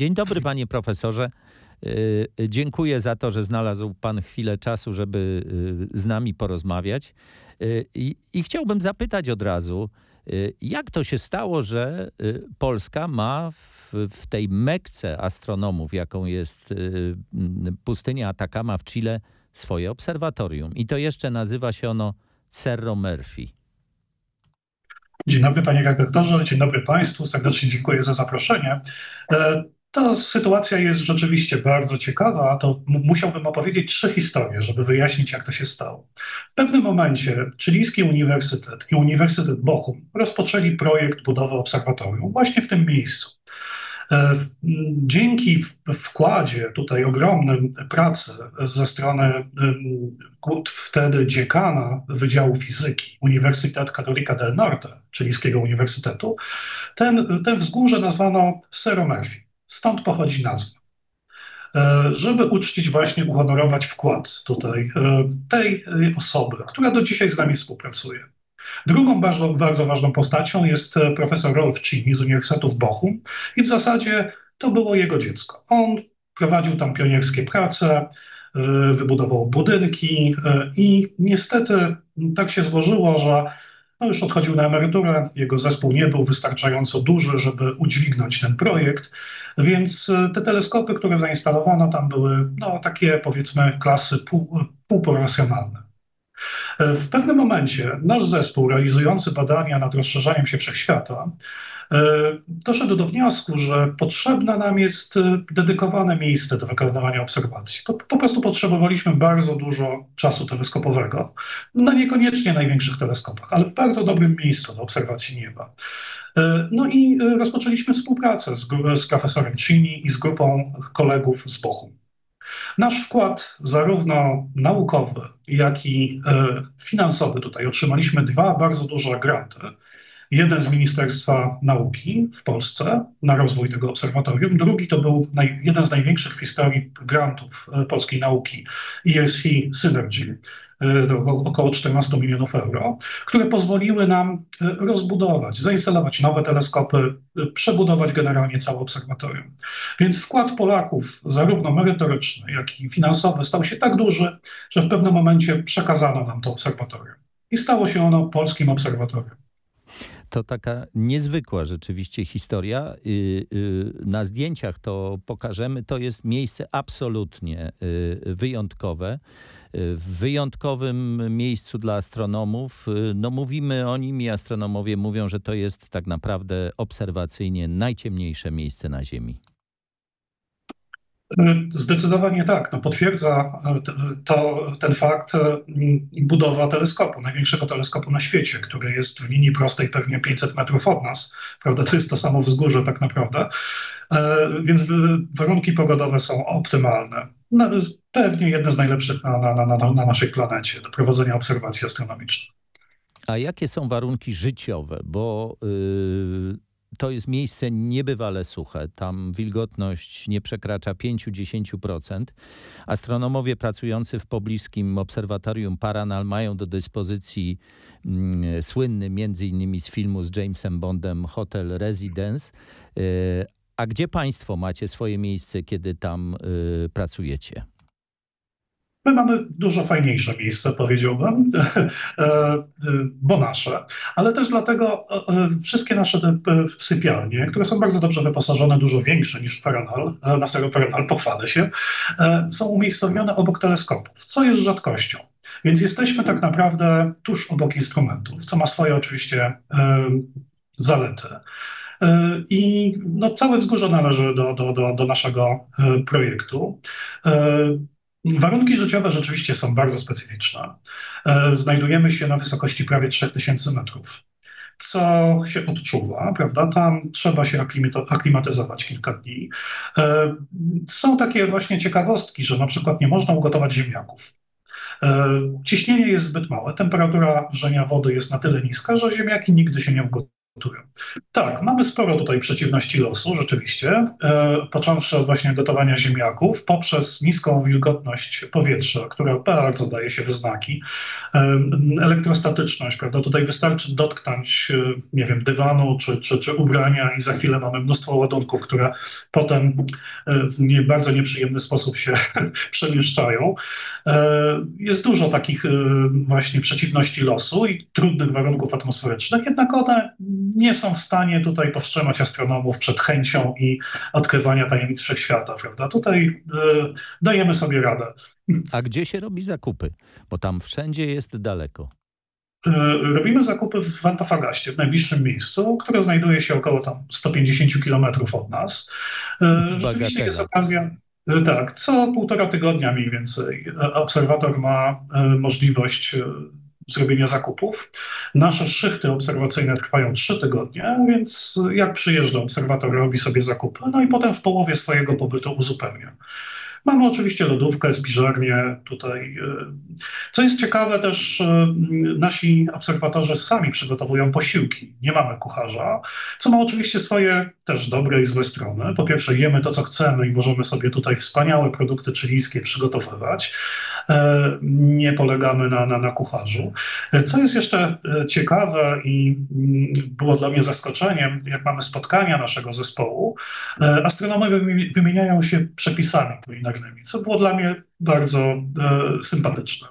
Dzień dobry, panie profesorze. Dziękuję za to, że znalazł pan chwilę czasu, żeby z nami porozmawiać. I chciałbym zapytać od razu, jak to się stało, że Polska ma w tej Mekce astronomów, jaką jest pustynia Atacama w Chile, swoje obserwatorium. I to jeszcze nazywa się ono Cerro Murphy. Dzień dobry panie redaktorze, dzień dobry państwu, serdecznie dziękuję za zaproszenie. Ta sytuacja jest rzeczywiście bardzo ciekawa, to musiałbym opowiedzieć 3 historie, żeby wyjaśnić, jak to się stało. W pewnym momencie chilijski uniwersytet i Uniwersytet Bochum rozpoczęli projekt budowy obserwatorium właśnie w tym miejscu. Dzięki wkładzie tutaj ogromnym pracy ze strony wtedy dziekana Wydziału Fizyki Universidad Católica del Norte, chilijskiego uniwersytetu, ten wzgórze nazwano Cerro Murphy. Stąd pochodzi nazwa. Żeby uczcić właśnie, uhonorować wkład tutaj tej osoby, która do dzisiaj z nami współpracuje. Drugą bardzo ważną postacią jest profesor Rolf Cini z Uniwersytetu w Bochum i w zasadzie to było jego dziecko. On prowadził tam pionierskie prace, wybudował budynki i niestety tak się złożyło, że już odchodził na emeryturę, jego zespół nie był wystarczająco duży, żeby udźwignąć ten projekt, więc te teleskopy, które zainstalowano tam były takie powiedzmy klasy półprofesjonalne. W pewnym momencie nasz zespół realizujący badania nad rozszerzaniem się wszechświata doszedł do wniosku, że potrzebne nam jest dedykowane miejsce do wykonywania obserwacji. Po prostu potrzebowaliśmy bardzo dużo czasu teleskopowego, niekoniecznie największych teleskopach, ale w bardzo dobrym miejscu do obserwacji nieba. No i rozpoczęliśmy współpracę z profesorem Cini i z grupą kolegów z Bochum. Nasz wkład, zarówno naukowy, jak i finansowy, tutaj otrzymaliśmy 2 bardzo duże granty. Jeden z Ministerstwa Nauki w Polsce na rozwój tego obserwatorium, drugi to był jeden z największych w historii grantów polskiej nauki, ESC Synergy, około 14 milionów euro, które pozwoliły nam rozbudować, zainstalować nowe teleskopy, przebudować generalnie całe obserwatorium. Więc wkład Polaków, zarówno merytoryczny, jak i finansowy, stał się tak duży, że w pewnym momencie przekazano nam to obserwatorium. I stało się ono polskim obserwatorium. To taka niezwykła rzeczywiście historia. Na zdjęciach to pokażemy. To jest miejsce absolutnie wyjątkowe. W wyjątkowym miejscu dla astronomów. Mówimy o nim i astronomowie mówią, że to jest tak naprawdę obserwacyjnie najciemniejsze miejsce na Ziemi. Zdecydowanie tak. Potwierdza ten fakt budowa teleskopu, największego teleskopu na świecie, który jest w linii prostej pewnie 500 metrów od nas. Prawda? To jest to samo wzgórze tak naprawdę. Więc warunki pogodowe są optymalne. Pewnie jedne z najlepszych na naszej planecie do prowadzenia obserwacji astronomicznych. A jakie są warunki życiowe? Bo to jest miejsce niebywale suche. Tam wilgotność nie przekracza 5–10%. Astronomowie pracujący w pobliskim obserwatorium Paranal mają do dyspozycji słynny między innymi z filmu z Jamesem Bondem Hotel Residence. A gdzie państwo macie swoje miejsce, kiedy tam pracujecie? My mamy dużo fajniejsze miejsce, powiedziałbym, bo nasze, ale też dlatego wszystkie nasze sypialnie, które są bardzo dobrze wyposażone, dużo większe niż w Paranal, na Cerro Paranal, pochwalę się, są umiejscowione obok teleskopów, co jest rzadkością. Więc jesteśmy tak naprawdę tuż obok instrumentów, co ma swoje oczywiście zalety. I całe wzgórze należy do naszego projektu. Warunki życiowe rzeczywiście są bardzo specyficzne. Znajdujemy się na wysokości prawie 3000 metrów, co się odczuwa, prawda? Tam trzeba się aklimatyzować kilka dni. Są takie właśnie ciekawostki, że na przykład nie można ugotować ziemniaków. Ciśnienie jest zbyt małe, temperatura wrzenia wody jest na tyle niska, że ziemniaki nigdy się nie ugotują. Tak, mamy sporo tutaj przeciwności losu, rzeczywiście, począwszy od właśnie gotowania ziemniaków, poprzez niską wilgotność powietrza, która bardzo daje się we znaki, elektrostatyczność, prawda? Tutaj wystarczy dotknąć, nie wiem, dywanu czy ubrania i za chwilę mamy mnóstwo ładunków, które potem w bardzo nieprzyjemny sposób się przemieszczają. Jest dużo takich właśnie przeciwności losu i trudnych warunków atmosferycznych, jednak one nie są w stanie tutaj powstrzymać astronomów przed chęcią i odkrywania tajemnic wszechświata, prawda? Tutaj dajemy sobie radę. A gdzie się robi zakupy? Bo tam wszędzie jest daleko. Robimy zakupy w Antofagaście, w najbliższym miejscu, które znajduje się około tam 150 kilometrów od nas. Rzeczywiście jest Bagatela. okazja. Tak, co półtora tygodnia mniej więcej obserwator ma możliwość zrobienia zakupów. Nasze szychty obserwacyjne trwają 3 tygodnie, więc jak przyjeżdża obserwator, robi sobie zakupy, no i potem w połowie swojego pobytu uzupełnia. Mamy oczywiście lodówkę, spiżarnię tutaj. Co jest ciekawe też, nasi obserwatorzy sami przygotowują posiłki. Nie mamy kucharza, co ma oczywiście swoje też dobre i złe strony. Po pierwsze, jemy to, co chcemy i możemy sobie tutaj wspaniałe produkty chilijskie przygotowywać. Nie polegamy na kucharzu. Co jest jeszcze ciekawe i było dla mnie zaskoczeniem, jak mamy spotkania naszego zespołu, astronomowie wymieniają się przepisami kulinarnymi, co było dla mnie bardzo sympatyczne.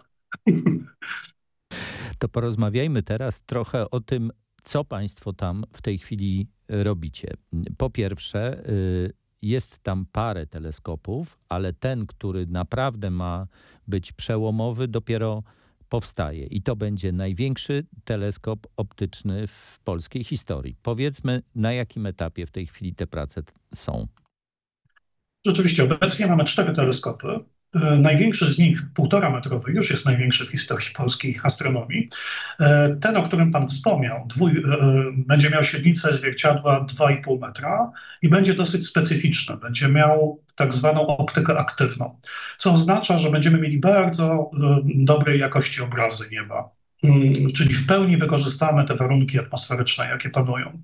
To porozmawiajmy teraz trochę o tym, co państwo tam w tej chwili robicie. Po pierwsze, jest tam parę teleskopów, ale ten, który naprawdę ma być przełomowy, dopiero powstaje. I to będzie największy teleskop optyczny w polskiej historii. Powiedzmy, na jakim etapie w tej chwili te prace są. Rzeczywiście, obecnie mamy 4 teleskopy. Największy z nich, 1,5-metrowy, już jest największy w historii polskiej astronomii. Ten, o którym pan wspomniał, będzie miał średnicę zwierciadła 2,5 metra i będzie dosyć specyficzny. Będzie miał tak zwaną optykę aktywną, co oznacza, że będziemy mieli bardzo dobrej jakości obrazy nieba. Czyli w pełni wykorzystamy te warunki atmosferyczne, jakie panują.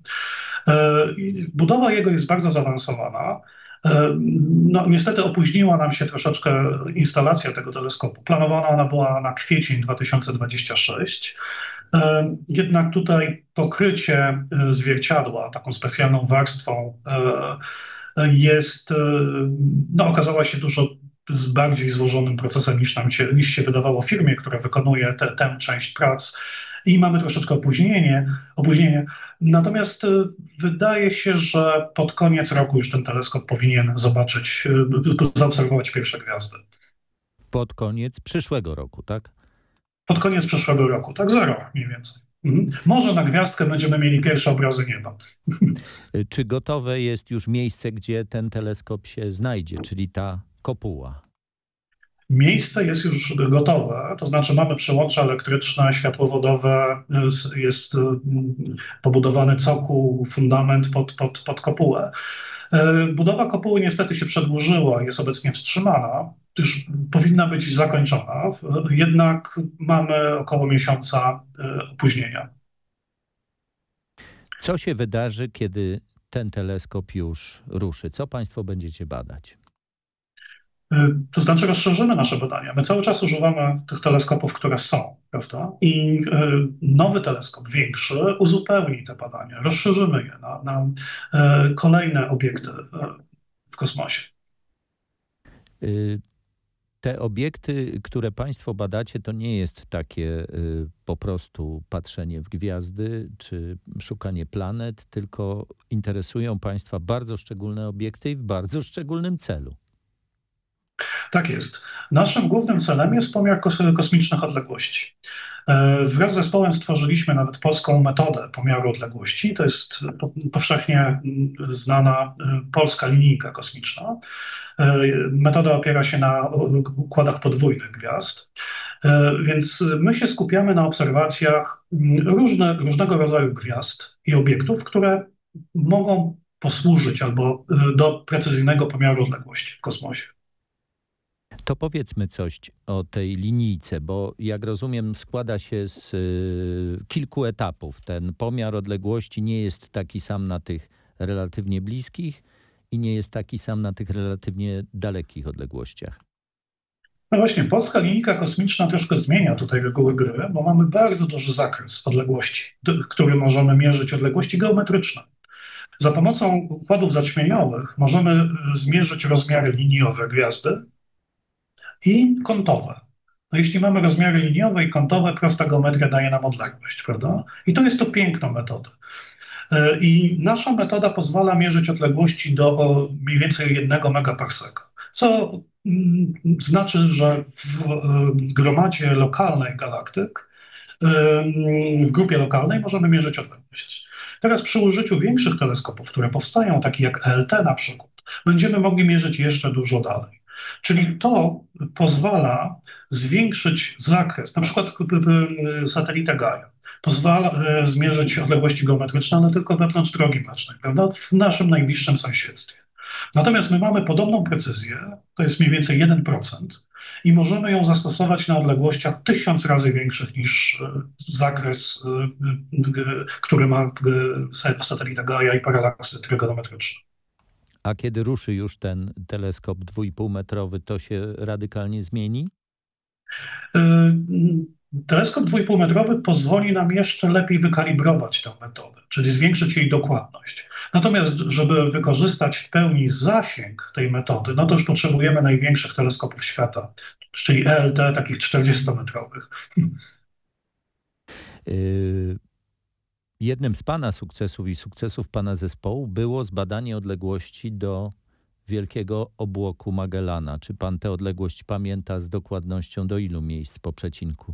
Budowa jego jest bardzo zaawansowana. No, niestety opóźniła nam się troszeczkę instalacja tego teleskopu. Planowana ona była na kwiecień 2026. Jednak tutaj pokrycie zwierciadła taką specjalną warstwą jest, no, okazała się dużo bardziej złożonym procesem niż się wydawało firmie, która wykonuje tę część prac. I mamy troszeczkę opóźnienie. Natomiast wydaje się, że pod koniec roku już ten teleskop powinien zaobserwować pierwsze gwiazdy. Pod koniec przyszłego roku, tak? Pod koniec przyszłego roku, tak, za rok mniej więcej. Może na gwiazdkę będziemy mieli pierwsze obrazy nieba. Czy gotowe jest już miejsce, gdzie ten teleskop się znajdzie, czyli ta kopuła? Miejsce jest już gotowe, to znaczy mamy przełącze elektryczne, światłowodowe, jest pobudowany cokół, fundament pod kopułę. Budowa kopuły niestety się przedłużyła, jest obecnie wstrzymana, już powinna być zakończona, jednak mamy około miesiąca opóźnienia. Co się wydarzy, kiedy ten teleskop już ruszy? Co państwo będziecie badać? To znaczy rozszerzymy nasze badania. My cały czas używamy tych teleskopów, które są, prawda? I nowy teleskop, większy, uzupełni te badania, rozszerzymy je na kolejne obiekty w kosmosie. Te obiekty, które państwo badacie, to nie jest takie po prostu patrzenie w gwiazdy czy szukanie planet, tylko interesują państwa bardzo szczególne obiekty i w bardzo szczególnym celu. Tak jest. Naszym głównym celem jest pomiar kosmicznych odległości. Wraz z zespołem stworzyliśmy nawet polską metodę pomiaru odległości. To jest powszechnie znana polska linijka kosmiczna. Metoda opiera się na układach podwójnych gwiazd. Więc my się skupiamy na obserwacjach różnego rodzaju gwiazd i obiektów, które mogą posłużyć albo do precyzyjnego pomiaru odległości w kosmosie. To powiedzmy coś o tej linijce, bo jak rozumiem, składa się z kilku etapów. Ten pomiar odległości nie jest taki sam na tych relatywnie bliskich i nie jest taki sam na tych relatywnie dalekich odległościach. No właśnie, polska linijka kosmiczna troszkę zmienia tutaj reguły gry, bo mamy bardzo duży zakres odległości, który możemy mierzyć, odległości geometryczne. Za pomocą układów zaćmieniowych możemy zmierzyć rozmiary liniowe gwiazdy i kątowe. No jeśli mamy rozmiary liniowe i kątowe, prosta geometria daje nam odległość, prawda? I to jest to piękna metoda. I nasza metoda pozwala mierzyć odległości do mniej więcej 1 megaparseka, co znaczy, że w gromadzie lokalnej galaktyk, w grupie lokalnej możemy mierzyć odległość. Teraz przy użyciu większych teleskopów, które powstają, takich jak ELT na przykład, będziemy mogli mierzyć jeszcze dużo dalej. Czyli to pozwala zwiększyć zakres, na przykład satelita Gaia pozwala zmierzyć odległości geometryczne, ale tylko wewnątrz drogi mlecznej, prawda? W naszym najbliższym sąsiedztwie. Natomiast my mamy podobną precyzję, to jest mniej więcej 1%, i możemy ją zastosować na odległościach 1000 razy większych niż zakres, który ma satelita Gaia i paralaksy trygonometryczne. A kiedy ruszy już ten teleskop 2,5-metrowy, to się radykalnie zmieni? Teleskop 2,5-metrowy pozwoli nam jeszcze lepiej wykalibrować tę metodę, czyli zwiększyć jej dokładność. Natomiast, żeby wykorzystać w pełni zasięg tej metody, no to już potrzebujemy największych teleskopów świata, czyli ELT, takich 40-metrowych. Jednym z Pana sukcesów i sukcesów Pana zespołu było zbadanie odległości do Wielkiego Obłoku Magellana. Czy Pan tę odległość pamięta z dokładnością do ilu miejsc po przecinku?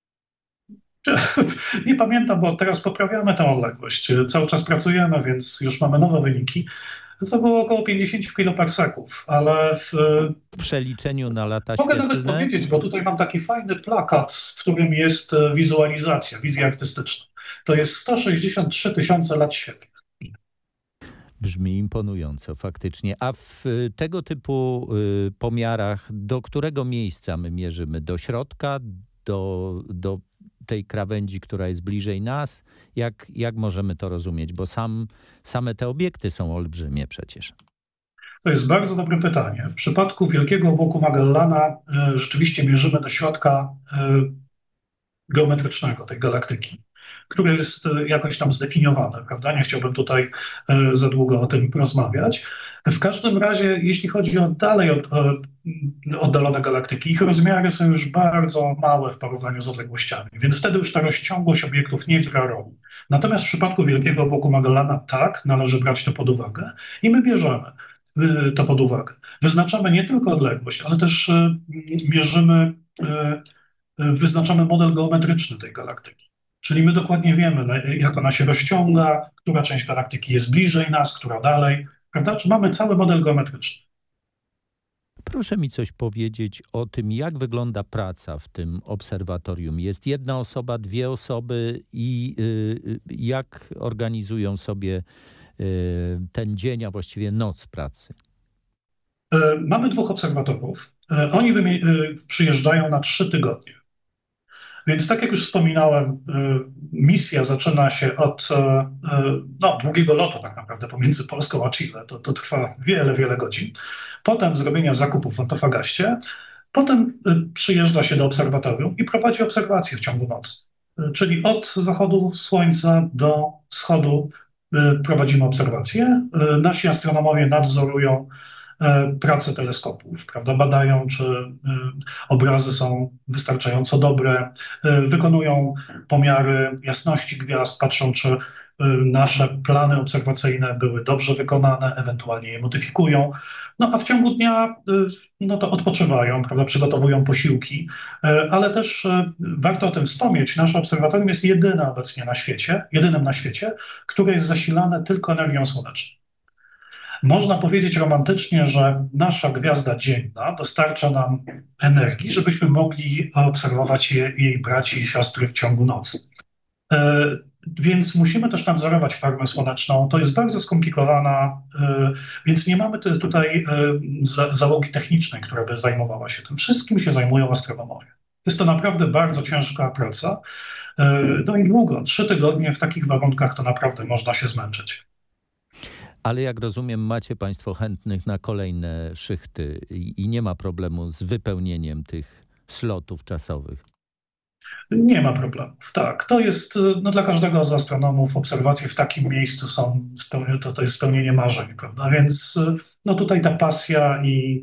Nie pamiętam, bo teraz poprawiamy tę odległość. Cały czas pracujemy, więc już mamy nowe wyniki. To było około 50 kiloparseków, ale w przeliczeniu na lata mogę świetlne... nawet powiedzieć, bo tutaj mam taki fajny plakat, w którym jest wizualizacja, wizja artystyczna. To jest 163 000 lat świetlnych. Brzmi imponująco faktycznie. A w tego typu pomiarach do którego miejsca my mierzymy? Do środka? Do tej krawędzi, która jest bliżej nas? Jak możemy to rozumieć? Bo same te obiekty są olbrzymie przecież. To jest bardzo dobre pytanie. W przypadku Wielkiego Obłoku Magellana rzeczywiście mierzymy do środka geometrycznego tej galaktyki, które jest jakoś tam zdefiniowane, prawda? Nie chciałbym tutaj za długo o tym rozmawiać. W każdym razie, jeśli chodzi o dalej oddalone galaktyki, ich rozmiary są już bardzo małe w porównaniu z odległościami, więc wtedy już ta rozciągłość obiektów nie gra roli. Natomiast w przypadku Wielkiego Obłoku Magellana tak, należy brać to pod uwagę i my bierzemy to pod uwagę. Wyznaczamy nie tylko odległość, ale też wyznaczamy model geometryczny tej galaktyki. Czyli my dokładnie wiemy, jak ona się rozciąga, która część galaktyki jest bliżej nas, która dalej, prawda? Czy mamy cały model geometryczny. Proszę mi coś powiedzieć o tym, jak wygląda praca w tym obserwatorium. Jest jedna osoba, dwie osoby i jak organizują sobie ten dzień, a właściwie noc pracy? Mamy 2 obserwatorów. Oni przyjeżdżają na 3 tygodnie. Więc tak jak już wspominałem, misja zaczyna się od długiego lotu tak naprawdę pomiędzy Polską a Chile. To trwa wiele, wiele godzin. Potem zrobienia zakupów w Antofagaście. Potem przyjeżdża się do obserwatorium i prowadzi obserwacje w ciągu nocy. Czyli od zachodu słońca do wschodu prowadzimy obserwacje. Nasi astronomowie nadzorują pracę teleskopów, prawda? Badają, czy obrazy są wystarczająco dobre, wykonują pomiary jasności gwiazd, patrzą, czy nasze plany obserwacyjne były dobrze wykonane, ewentualnie je modyfikują. No a w ciągu dnia to odpoczywają, prawda? Przygotowują posiłki, ale też warto o tym wspomnieć, nasze obserwatorium jest jedynym na świecie, które jest zasilane tylko energią słoneczną. Można powiedzieć romantycznie, że nasza gwiazda dzienna dostarcza nam energii, żebyśmy mogli obserwować jej braci i siostry w ciągu nocy. Więc musimy też nadzorować farmę słoneczną. To jest bardzo skomplikowana, więc nie mamy tutaj załogi technicznej, która by zajmowała się tym. Wszystkim się zajmują astronomowie. Jest to naprawdę bardzo ciężka praca. No i długo, 3 tygodnie w takich warunkach to naprawdę można się zmęczyć. Ale jak rozumiem, macie państwo chętnych na kolejne szychty i nie ma problemu z wypełnieniem tych slotów czasowych. Nie ma problemów. Tak, to jest no, dla każdego z astronomów obserwacje w takim miejscu są, to jest spełnienie marzeń, prawda? Więc no, tutaj ta pasja i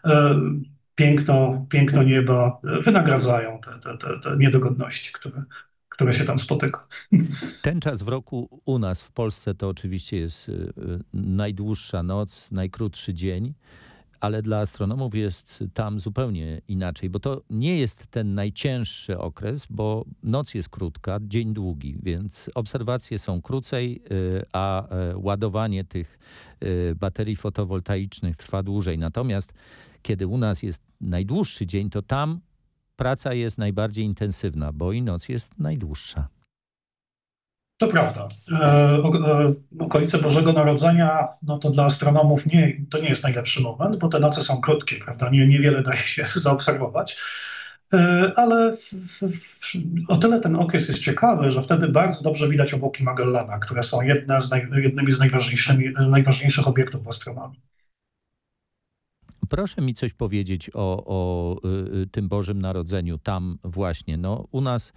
piękno nieba wynagradzają te niedogodności, które się tam spotyka. Ten czas w roku u nas w Polsce to oczywiście jest najdłuższa noc, najkrótszy dzień, ale dla astronomów jest tam zupełnie inaczej, bo to nie jest ten najcięższy okres, bo noc jest krótka, dzień długi, więc obserwacje są krócej, a ładowanie tych baterii fotowoltaicznych trwa dłużej. Natomiast kiedy u nas jest najdłuższy dzień, to tam praca jest najbardziej intensywna, bo i noc jest najdłuższa. To prawda. Okolice Bożego Narodzenia, no to dla astronomów to nie jest najlepszy moment, bo te noce są krótkie, prawda? Niewiele daje się zaobserwować. Ale o tyle ten okres jest ciekawy, że wtedy bardzo dobrze widać obłoki Magellana, które są jednymi z najważniejszych obiektów w astronomii. Proszę mi coś powiedzieć o tym Bożym Narodzeniu tam właśnie. No, u nas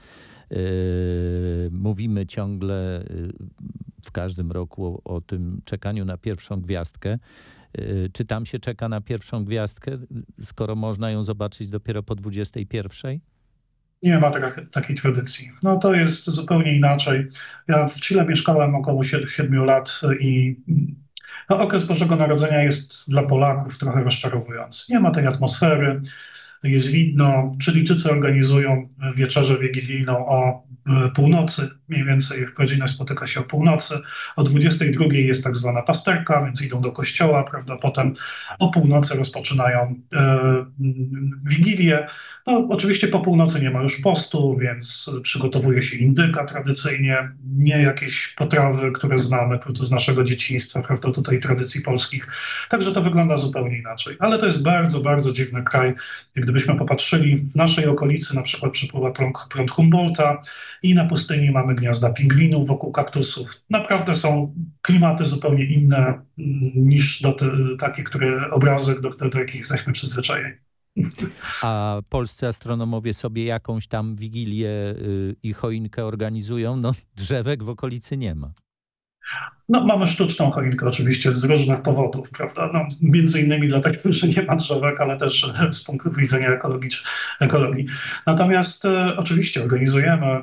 mówimy ciągle w każdym roku o tym czekaniu na pierwszą gwiazdkę. Czy tam się czeka na pierwszą gwiazdkę, skoro można ją zobaczyć dopiero po 21? Nie ma takiej tradycji. No to jest zupełnie inaczej. Ja w Chile mieszkałem około 7 lat i no, okres Bożego Narodzenia jest dla Polaków trochę rozczarowujący. Nie ma tej atmosfery, jest widno. Chilijczycy organizują wieczerzę wigilijną o północy, mniej więcej rodzina spotyka się o północy. O 22 jest tak zwana pasterka, więc idą do kościoła, prawda? Potem o północy rozpoczynają wigilię. No, oczywiście po północy nie ma już postu, więc przygotowuje się indyka tradycyjnie, nie jakieś potrawy, które znamy prawda, z naszego dzieciństwa, prawda, tutaj tradycji polskich. Także to wygląda zupełnie inaczej. Ale to jest bardzo, bardzo dziwny kraj. Gdybyśmy popatrzyli w naszej okolicy, na przykład przypływa prąd Humboldta i na pustyni mamy gniazda pingwinów wokół kaktusów. Naprawdę są klimaty zupełnie inne niż takie, obrazy, do jakich jesteśmy przyzwyczajeni. A polscy astronomowie sobie jakąś tam wigilię i choinkę organizują? No drzewek w okolicy nie ma. No, mamy sztuczną choinkę oczywiście z różnych powodów, prawda? No, między innymi dlatego, że nie ma drzewek, ale też z punktu widzenia ekologii. Natomiast oczywiście organizujemy,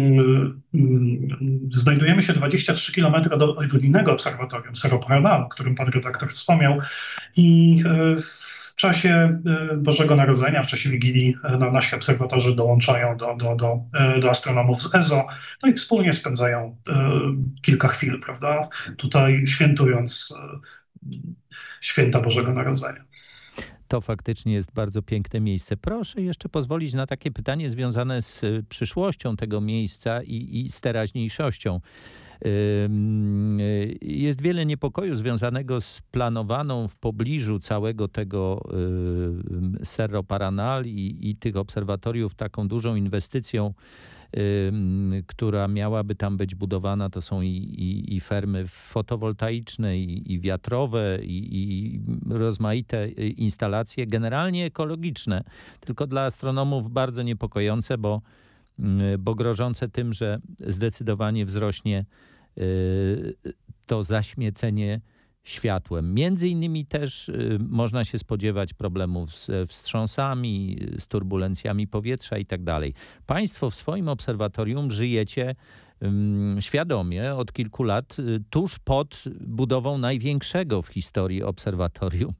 znajdujemy się 23 km do innego obserwatorium, Cerro Paranal, o którym pan redaktor wspomniał i w czasie Bożego Narodzenia, w czasie Wigilii nasi obserwatorzy dołączają do astronomów z ESO, no i wspólnie spędzają kilka chwil, prawda, tutaj świętując święta Bożego Narodzenia. To faktycznie jest bardzo piękne miejsce. Proszę jeszcze pozwolić na takie pytanie związane z przyszłością tego miejsca i z teraźniejszością. Jest wiele niepokoju związanego z planowaną w pobliżu całego tego Cerro Paranal i tych obserwatoriów taką dużą inwestycją, która miałaby tam być budowana. To są i fermy fotowoltaiczne, i wiatrowe, i rozmaite instalacje, generalnie ekologiczne, tylko dla astronomów bardzo niepokojące, bo grożące tym, że zdecydowanie wzrośnie to zaśmiecenie światłem. Między innymi też można się spodziewać problemów z wstrząsami, z turbulencjami powietrza i tak dalej. Państwo w swoim obserwatorium żyjecie świadomie od kilku lat tuż pod budową największego w historii obserwatorium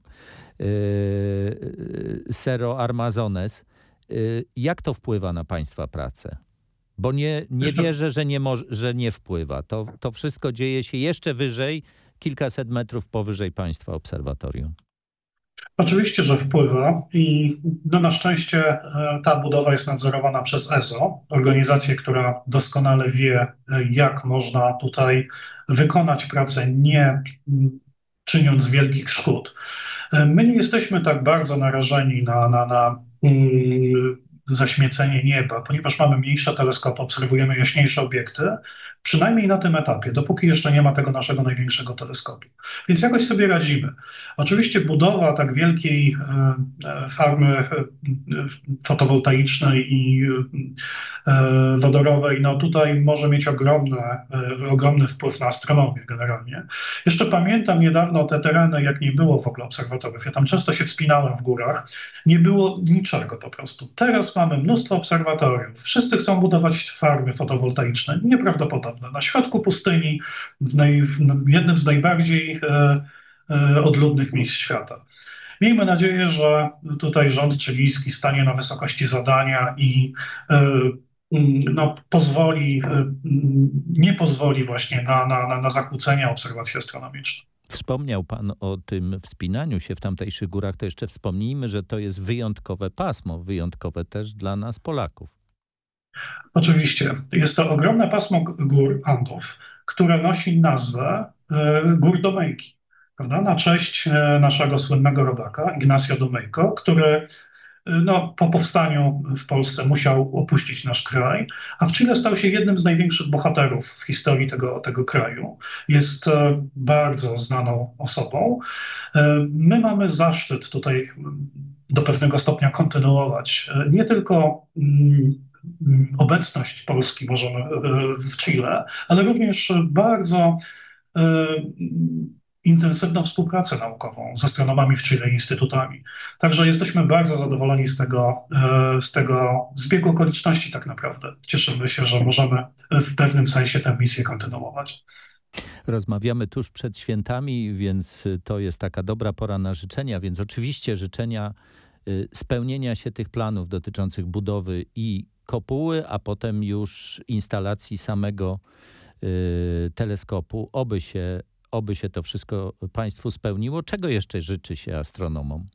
Cerro Armazones. Jak to wpływa na państwa pracę? Bo nie wierzę, że nie wpływa. To wszystko dzieje się jeszcze wyżej, kilkaset metrów powyżej państwa obserwatorium. Oczywiście, że wpływa i no, na szczęście ta budowa jest nadzorowana przez ESO, organizację, która doskonale wie, jak można tutaj wykonać pracę, nie czyniąc wielkich szkód. My nie jesteśmy tak bardzo narażeni na zaśmiecenie nieba, ponieważ mamy mniejsze teleskopy, obserwujemy jaśniejsze obiekty, przynajmniej na tym etapie, dopóki jeszcze nie ma tego naszego największego teleskopu. Więc jakoś sobie radzimy. Oczywiście budowa tak wielkiej farmy fotowoltaicznej i wodorowej, no tutaj może mieć ogromny wpływ na astronomię generalnie. Jeszcze pamiętam niedawno te tereny, jak nie było w ogóle obserwatoriów. Ja tam często się wspinałem w górach. Nie było niczego po prostu. Teraz mamy mnóstwo obserwatoriów. Wszyscy chcą budować farmy fotowoltaiczne. Nieprawdopodobne. Na środku pustyni, w jednym z najbardziej odludnych miejsc świata. Miejmy nadzieję, że tutaj rząd chilijski stanie na wysokości zadania i no, nie pozwoli właśnie na zakłócenia obserwacji astronomicznych. Wspomniał pan o tym wspinaniu się w tamtejszych górach, to jeszcze wspomnijmy, że to jest wyjątkowe pasmo, wyjątkowe też dla nas Polaków. Oczywiście, jest to ogromne pasmo gór Andów, które nosi nazwę Gór Domejki, prawda? Na cześć naszego słynnego rodaka, Ignacio Domeyko, który no, po powstaniu w Polsce musiał opuścić nasz kraj, a w Chile stał się jednym z największych bohaterów w historii tego kraju. Jest bardzo znaną osobą. My mamy zaszczyt tutaj do pewnego stopnia kontynuować nie tylko obecność Polski możemy w Chile, ale również bardzo intensywną współpracę naukową z astronomami w Chile i instytutami. Także jesteśmy bardzo zadowoleni z tego zbiegu okoliczności tak naprawdę. Cieszymy się, że możemy w pewnym sensie tę misję kontynuować. Rozmawiamy tuż przed świętami, więc to jest taka dobra pora na życzenia, więc oczywiście życzenia spełnienia się tych planów dotyczących budowy i kopuły, a potem już instalacji samego teleskopu. Oby się to wszystko państwu spełniło. Czego jeszcze życzy się astronomom?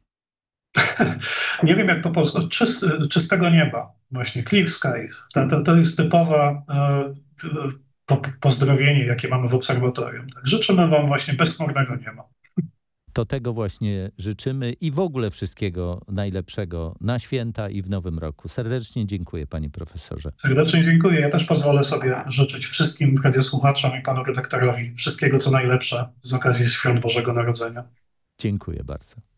Nie wiem jak po polsku, czystego nieba, właśnie clear skies. To jest typowe pozdrowienie, jakie mamy w obserwatorium. Tak, życzymy wam właśnie bezchmurnego nieba. To tego właśnie życzymy i w ogóle wszystkiego najlepszego na święta i w nowym roku. Serdecznie dziękuję, panie profesorze. Serdecznie dziękuję. Ja też pozwolę sobie życzyć wszystkim radiosłuchaczom i panu redaktorowi wszystkiego, co najlepsze z okazji Świąt Bożego Narodzenia. Dziękuję bardzo.